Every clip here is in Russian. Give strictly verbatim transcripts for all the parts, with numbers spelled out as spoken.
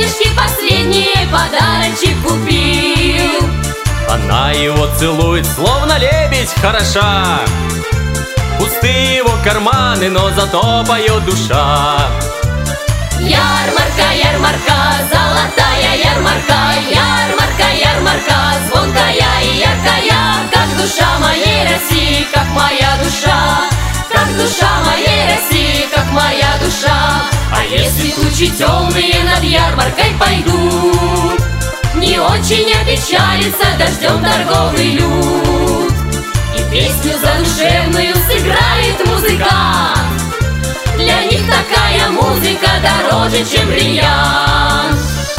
денежки последние подарочек купил. Она его целует, словно лебедь хороша. Пустые его карманы, но зато поет душа. Ярмарка, ярмарка, золотая ярмарка, ярмарка, ярмарка, звонкая и яркая, как душа моей России, как моя душа, как душа моей России, как моя душа. А если тучи темные над ярмаркой пойдут, не очень опечалится дождем торговый люд, и песню задушевную сыграет музыкант. Для них такая музыка дороже, чем бриллиант.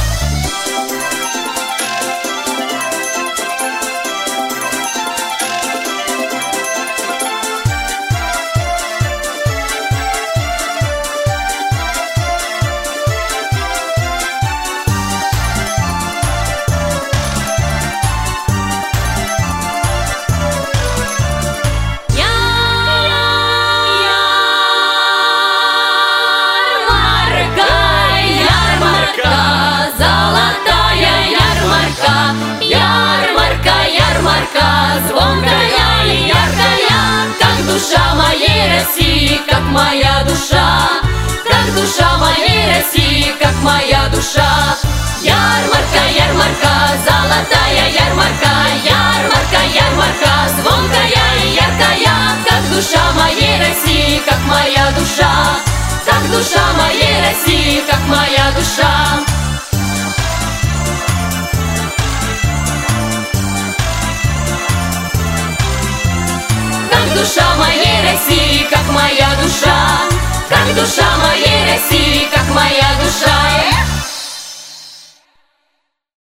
Звонкая и яркая, как душа моей России, как моя душа, как душа моей России, как моя душа. Ярмарка, ярмарка, золотая ярмарка, ярмарка, ярмарка, звонкая и яркая, как душа моей России, как моя душа, как душа моей России, как моя душа. Душа моей России, как моя душа, как душа моей